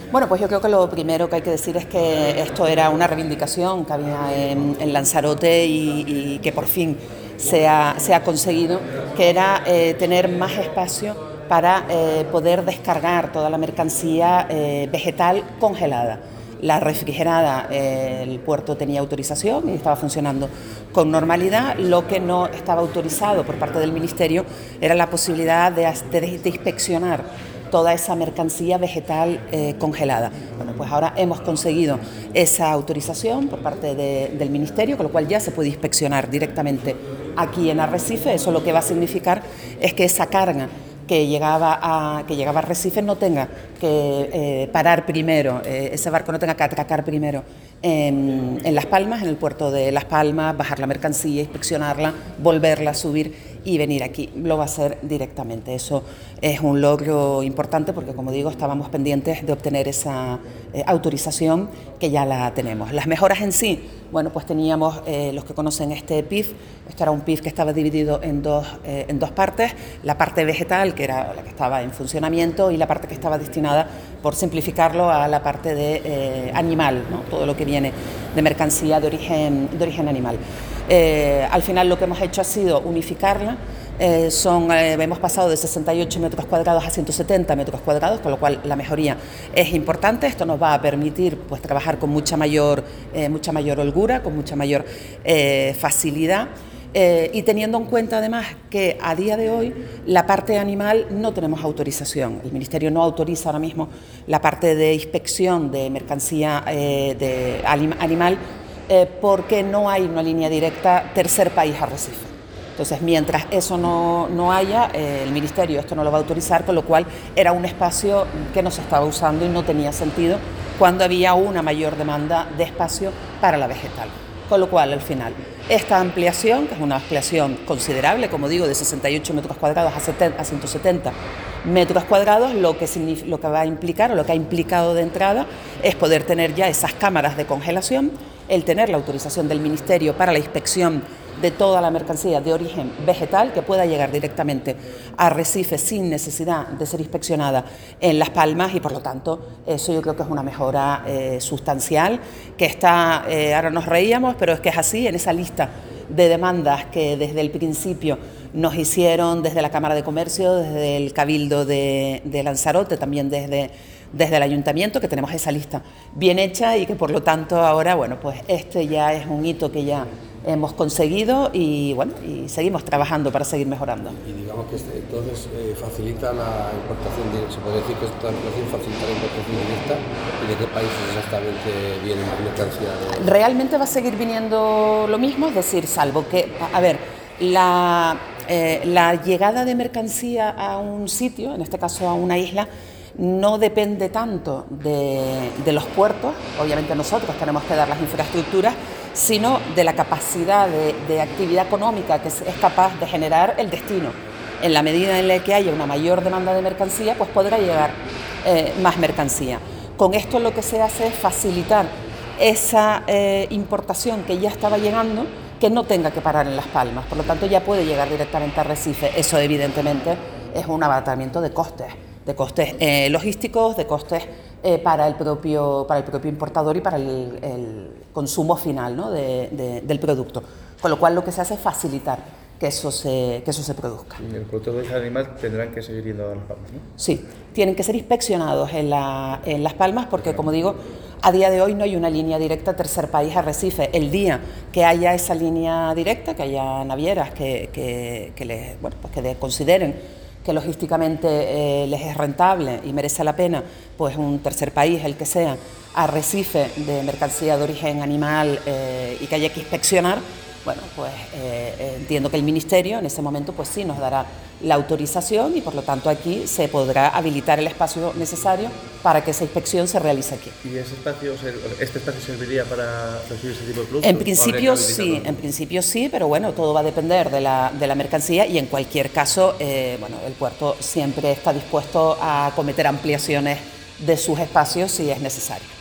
Bueno, pues yo creo que lo primero que hay que decir es que esto era una reivindicación que había en Lanzarote y que por fin se ha conseguido, que era tener más espacio para poder descargar toda la mercancía vegetal congelada. La refrigerada, el puerto tenía autorización y estaba funcionando con normalidad. Lo que no estaba autorizado por parte del Ministerio era la posibilidad de inspeccionar toda esa mercancía vegetal congelada. Bueno, pues ahora hemos conseguido esa autorización por parte del Ministerio, con lo cual ya se puede inspeccionar directamente aquí en Arrecife. Eso lo que va a significar es que esa carga que llegaba a Arrecife no tenga que parar primero, ese barco no tenga que atracar primero en Las Palmas, en el puerto de Las Palmas, bajar la mercancía, inspeccionarla, volverla a subir y venir aquí. Lo va a hacer directamente. Eso es un logro importante porque, como digo, estábamos pendientes de obtener esa autorización, que ya la tenemos. Las mejoras en sí, bueno, pues teníamos, los que conocen este PIF, esto era un PIF que estaba dividido en dos partes, la parte vegetal, que era la que estaba en funcionamiento, y la parte que estaba destinada, por simplificarlo, a la parte de animal, ¿no? Todo lo que viene de mercancía de origen animal. Al final lo que hemos hecho ha sido unificarla. Hemos pasado de 68 metros cuadrados a 170 metros cuadrados, con lo cual la mejoría es importante. Esto nos va a permitir, pues, trabajar con mucha mayor holgura, con mucha mayor facilidad. Y teniendo en cuenta además que a día de hoy la parte animal no tenemos autorización. El Ministerio no autoriza ahora mismo la parte de inspección de mercancía animal porque no hay una línea directa tercer país Arrecife. Entonces, mientras eso no haya, el Ministerio esto no lo va a autorizar, con lo cual era un espacio que no se estaba usando y no tenía sentido cuando había una mayor demanda de espacio para la vegetal. Con lo cual, al final, esta ampliación, que es una ampliación considerable, como digo, de 68 metros cuadrados a 170 metros cuadrados, lo que va a implicar, o lo que ha implicado de entrada, es poder tener ya esas cámaras de congelación, el tener la autorización del Ministerio para la inspección de toda la mercancía de origen vegetal que pueda llegar directamente a Arrecife sin necesidad de ser inspeccionada en Las Palmas, y por lo tanto eso yo creo que es una mejora sustancial que está, ahora nos reíamos, pero es que es así, en esa lista de demandas que desde el principio nos hicieron desde la Cámara de Comercio, desde el Cabildo de Lanzarote, también desde el Ayuntamiento, que tenemos esa lista bien hecha y que por lo tanto ahora, bueno, pues este ya es un hito que ya hemos conseguido y bueno, y seguimos trabajando para seguir mejorando. Y digamos que entonces facilita la importación directa, se puede decir que esta ampliación facilita la importación directa, y de qué países exactamente viene la mercancía. Realmente va a seguir viniendo lo mismo, es decir, salvo que, a ver, la llegada de mercancía a un sitio, en este caso a una isla, no depende tanto de los puertos, obviamente nosotros tenemos que dar las infraestructuras, sino de la capacidad de actividad económica que es capaz de generar el destino. En la medida en la que haya una mayor demanda de mercancía, pues podrá llegar más mercancía. Con esto lo que se hace es facilitar esa importación que ya estaba llegando, que no tenga que parar en Las Palmas, por lo tanto ya puede llegar directamente a Arrecife. Eso evidentemente es un abatimiento de costes logísticos, de costes para el propio importador y para el consumo final, ¿no?, del producto. Con lo cual lo que se hace es facilitar que eso se produzca. Y el producto de origen animal tendrán que seguir yendo a Las Palmas, ¿no? Sí, tienen que ser inspeccionados en Las Palmas porque, como digo, a día de hoy no hay una línea directa tercer país a Arrecife. El día que haya esa línea directa, que haya navieras que consideren que logísticamente les es rentable y merece la pena, pues un tercer país, el que sea, Arrecife de mercancía de origen animal y que haya que inspeccionar, bueno, pues entiendo que el Ministerio en ese momento pues sí nos dará la autorización y por lo tanto aquí se podrá habilitar el espacio necesario para que esa inspección se realice aquí. ¿Y este espacio serviría para recibir ese tipo de productos? En principio sí, pero bueno, todo va a depender de la mercancía y en cualquier caso, bueno, el puerto siempre está dispuesto a acometer ampliaciones de sus espacios si es necesario.